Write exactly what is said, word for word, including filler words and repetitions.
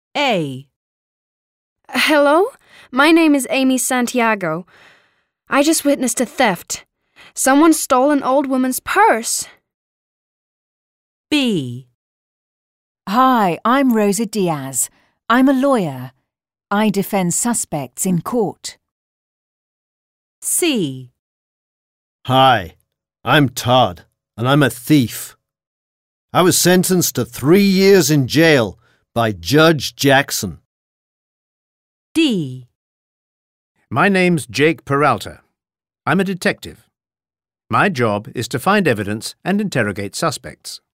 A. Hello? My name is Amy Santiago. I just witnessed a theft. Someone stole an old woman's purse. B. Hi, I'm Rosa Diaz. I'm a lawyer. I defend suspects in court. C. Hi, I'm Todd, and I'm a thief. I was sentenced to three years in jail by Judge Jackson. D. My name's Jake Peralta. I'm a detective. My job is to find evidence and interrogate suspects.